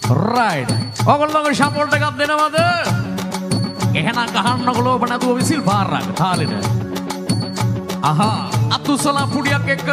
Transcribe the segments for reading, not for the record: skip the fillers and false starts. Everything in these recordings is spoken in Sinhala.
right. ඔයගොල්ලෝ සපෝට් එකක් දෙනවද? එහෙනම් ගහන්නකො ඔබ නැතුව විසිල් පාරක් තාලෙට. අහා අතුසලා පුඩියක් එක්ක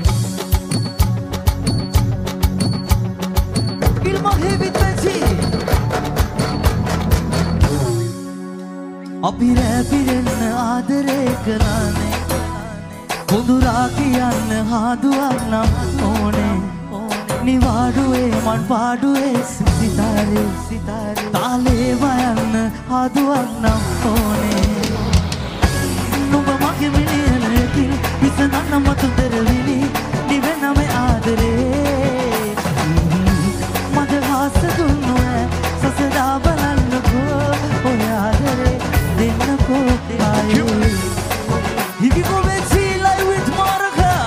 අපි රැපිරෙන්න ආදරේ කළානේ හොඳුරා කියන්න හාදුවක් නම් ඕනේ නිවාඩුවේ මන් පාඩුවේ සිතාරේ තාලේ වයන්න හාදුවක් නම් ඕනේ නුඹ මගේ මිනිහලකින් විසඳන්න මතු දෙරවිලි නිවෙනම ආදරේ මගේ හාස දුන්නෝ සසදා බලන්නකෝ ඔය ආදරේ දෙන්නකෝ ආයේ හිවිකෝ වෙච්චි ලයි විත් මාරකා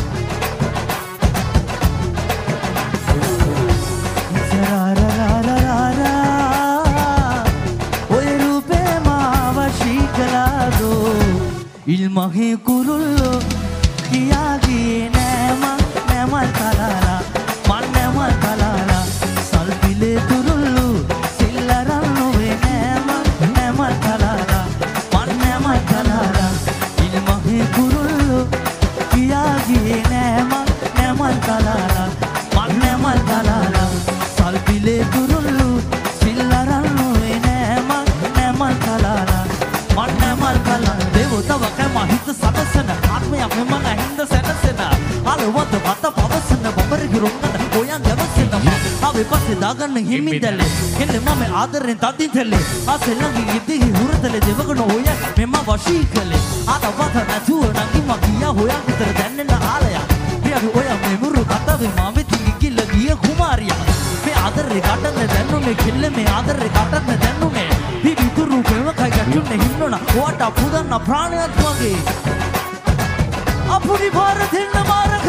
ඔය රූපේ මාව ශීකලාදෝ ඉල්මහේ කුරුල්ලෝ කියාගේ නෑමල් කලාලා මන් නෑමල් කලාලා සල්පිලේ තුරුල්ලු සිල්ලරන් නොවේ නෑමල් කලාලා මන් නෑමල් කලාලා ඉල්මහේ කුරුල්ලෝ කියාගේ නෑමල් කලාලා මන් නෑමල් කලාලා සල්පිලේ තුරුල්ලු සිල්ලරන් නොවේ නෑමල් කලාලා මන් නෑමල් කලාලා දේවතාව කැම හිත සකසන ආත්මයක් මෙමන හින්ද සැනසෙන අලවත වත පවසන බබරගේ රොංගන ගෝයන් ගැවසෙන ආවේ පස්සේ දාගන්න හිමිදැල්ලේ එන්නේ මම ආදරෙන් තදින් තැල්ලේ ආසෙ ළඟින් ඉදිහි හුරතලේ දෙවගන හොය මෙම වශී කළේ ආත වත නැතුව නංගි මගියා හොයන් විතර දැන්නෙන ආලය පියවි ඔය මෙමුරු කතාවේ මම වෙතින් කිල්ල ගිය කුමාරියා මේ ආදරේ කටන්න දැන්නුනේ කිල්ල මේ ආදරේ කටන්න දැන්නුනේ පිවිතුරු කෙවකයි ගැටුනේ හින්නොන ඔට පුදන්න ප්‍රාණයත් වගේ අපුඩි භාර දෙන්න මාරක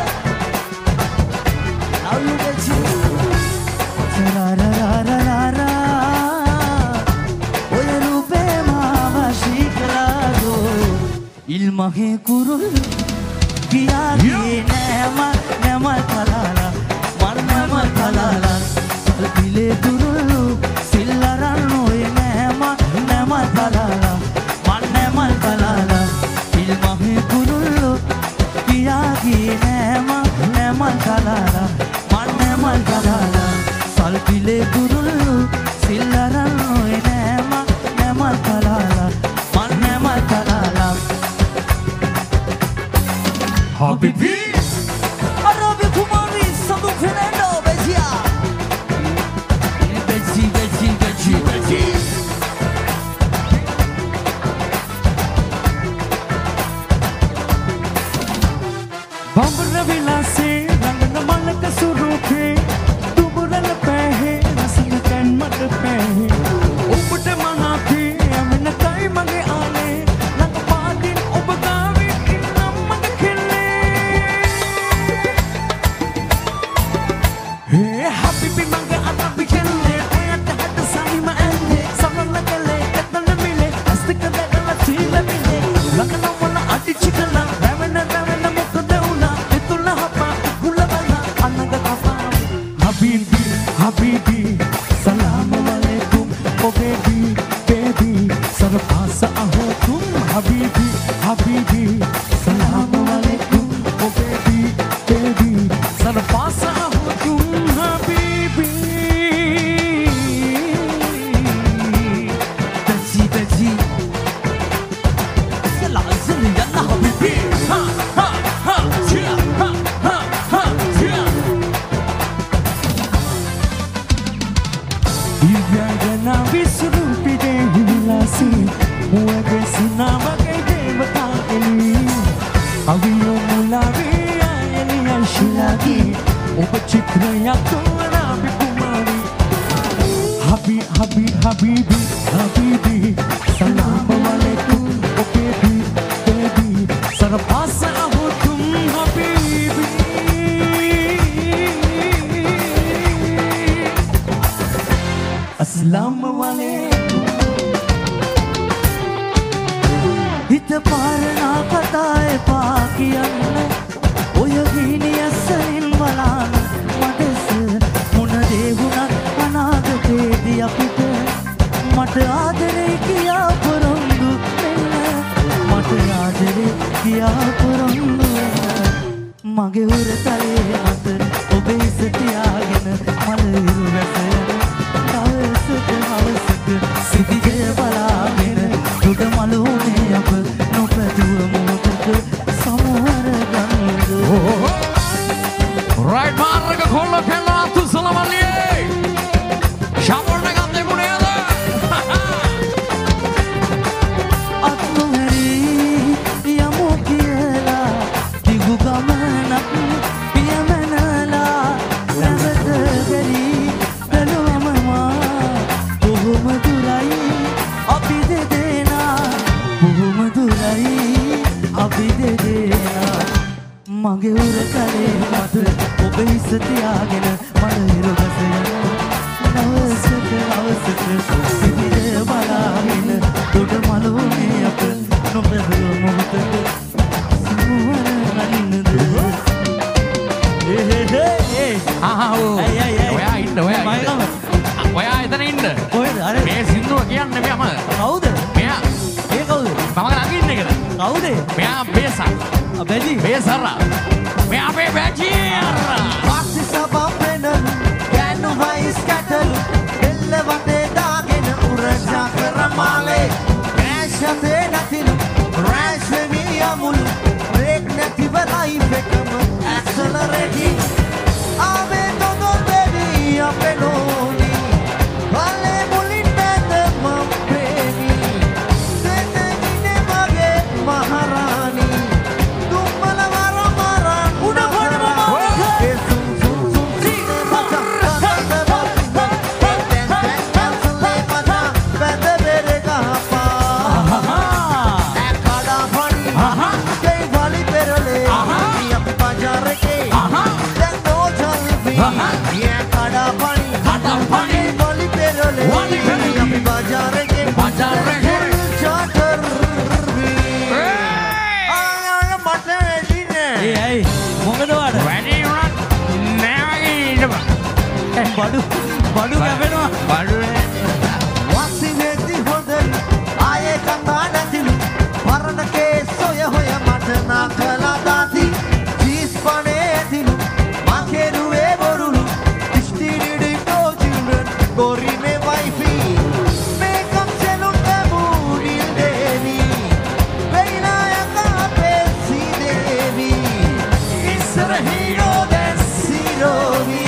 අවුලෙචි සරරරරරර ඔය රූපේ මාව ශීකලාදෝ ඉල්මහේ කුරුල් කියාගේ නෑමල් කලාලා මන් නෑමල් කලාලා සල්පිලේ තුරුල්ලු සිල්ලරන් නොය නෑමල් කලාලා මන් නෑමල් කලාලා ඉල්මහේ කුරුල්ලු කියාගේ නෑමල් කලාලා මන් නෑමල් කලාලා සල්පිලේ තුරුල්ලු සිල්ලරන් නොය නෑමල් කලාලා මන් නෑමල් කලාලා Habibi Arabi Kumari Sadu Fernando Bejia Beji Bambara vilase Rangana malaka surupe Tuburala pehe Rasana kan mat pehe Upata manake Amena kai mage aale Langa paadin ubagavi Innam mage khille Hey Habibi mage arabi khille Ayata hata sani ma ande Samala kale katala mile Astika dagala chila mile Lagana wala adi chikala Ravena mukdauna Itula hapa gulabala Anaga kafa Habibi Salam alaikum Oh baby Sarfasa aho tum Habibi Salam alaikum Oh baby Sarfasa aho tum Habibi Beji Salam zili yana Habibi Ha Chia Ha Chia Iyagana visurupi de hilasi Muege sinama kay devata eli Aviyo mulavi ayani ashilagi Oba chitra yakto arabi kumari Habibi Salam alaikum Oh baby Sarapasa aho tum Habibi Assalamu alaikum Hita parna katae paakiyanna Oya gini asarin balana Madesa muna devunat මට ආදරේ කියා පොරොන්දු වෙන්න මට ආදරේ කියා පොරොන්දු වෙන්න මගේ උරතලේ මත ඔබේ ඉස තියාගෙන මල ඉරු වැස යන දවසක හවසක සිටිජය බලාගෙන දුඩ මලුනේ අප නොපැදුව මොහොතක සමවර ගන්නද Right මාර්ග කොල්ල පෙළ අතුසල මල්ලියේ ෂාපොල්ට එකක් දෙමුණේද අත්නුහැරි යමු කියලා දිගු ගමනක් පියමනලා නැවත බැරි බැලුවම මා බොහොම දුරයි අපි දෙදෙනා බොහොම දුරයි අපි දෙදෙනා මගේ උරකලේ මත ඔබ ඉස තියාගෙන මල හිරු ගස යන දවසක අවසක සිටිය බලාගෙන දුඩ මලුනේ අප නොබැලුව මොහොතක සමවර ගන්නද ඔයා ඉන්න ඔයා එතන ඉන්න කොහෙද අර මේ සින්දුව කියන්නේ මෙයාම කවුද මෙයා ඒ කවුද මම ළඟින් ඉන්න එකද කවුද මෙයා බේසක් බැජි බේසර මෙයා මේ බැජියර Pasti sabab benar Ganu hais katal Bella vate dagen Uraja keramale Crash hate natin Crash mi amul Break nati balai fekam Accelerating Ave todo baby apeloni Vale mulin nete mampeni Tete gine mage maharani Tumbala vara maran Una bhana බඩු කැපෙනවා බඩුනේ වසිනේති හොඳයි ආයේ කතා නැතිලු වරණ කේසොය හොය මට නාකලා දාති ජීස් පනේ ඇතිලු මකේරුවේ බොරුලු ඉස්ටිනිඩි no children ගොරි මේ වයිෆි මේකම් සෙලුන් බූඩි දේවි වෙයිනායක අපේ සීදේවි ඉස්සර හීරෝ දැන් සීරෝවි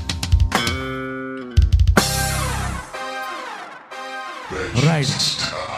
Right.